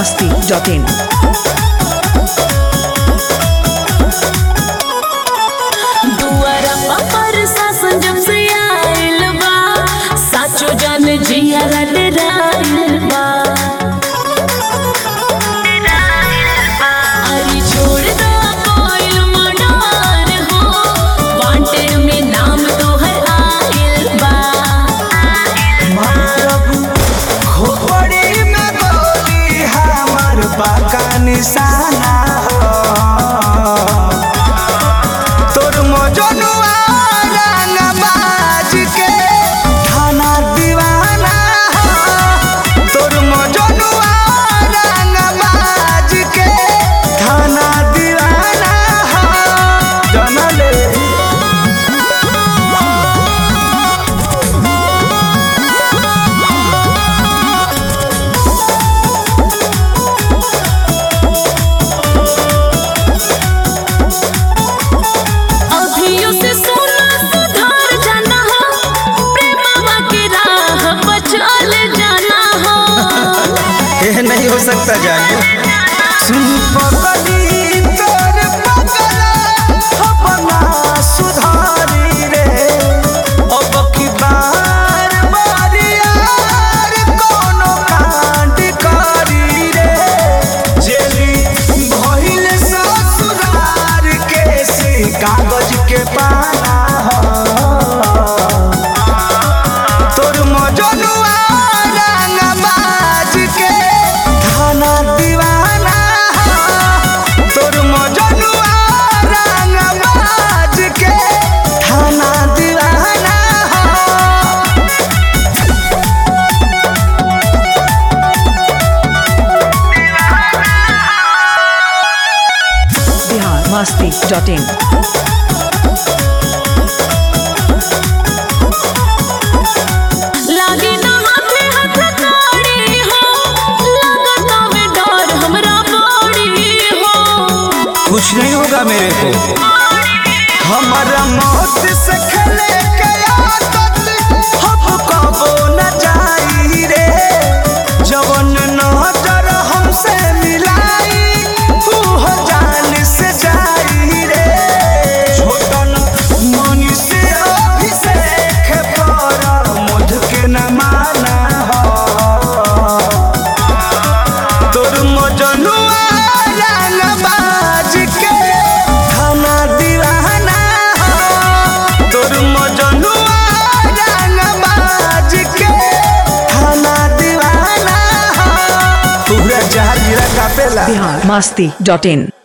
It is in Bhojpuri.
biharmasti.in दुआरा पर सासन जब से आइल बा साचो जान जिया डराइल बा अरे छोड़ दो कोइल मडार हो वांटेड में नाम तोहर आइल बा मारब खोपड़ी में गोली हमर बाका निशाना हो तोर मजनुआ रंगबाज के थाना दीवाना हो तोर मजनुआ रंगबाज के थाना दीवाना हो जनले अभियो से सोना सुधार जाना हो प्रेमवा के राह बचल जाना हो ये नहीं हो सकता जाने सुन पगली तोर पगला अपना सुधारी रे अब की बार यार कोनो कांड करी रे जेली भइल ससुरार के से कागज के पाना हो तोर मजनुआ रंगबाज के थाना दीवाना हो तोर मजनुआ रंगबाज के थाना दीवाना हो biharmasti.in लागे ना हाथे हाथ ताड़ी हो लगता में डर हमरा बड़ी हो कुछ नहीं होगा मेरे को हमारा मौत से खेले के आदत अब कबो न जाई रे जवन नजर हमसे मिलाई तू जान से जाई रे छोटन मनी से अभिषेक पर मध के न माना हो तोर मजनुआ रंगबाज के थाना दीवाना हो तोर मजनुआ रंगबाज के थाना दीवाना हो पूरा जहां गिरा कापेला biharmasti.in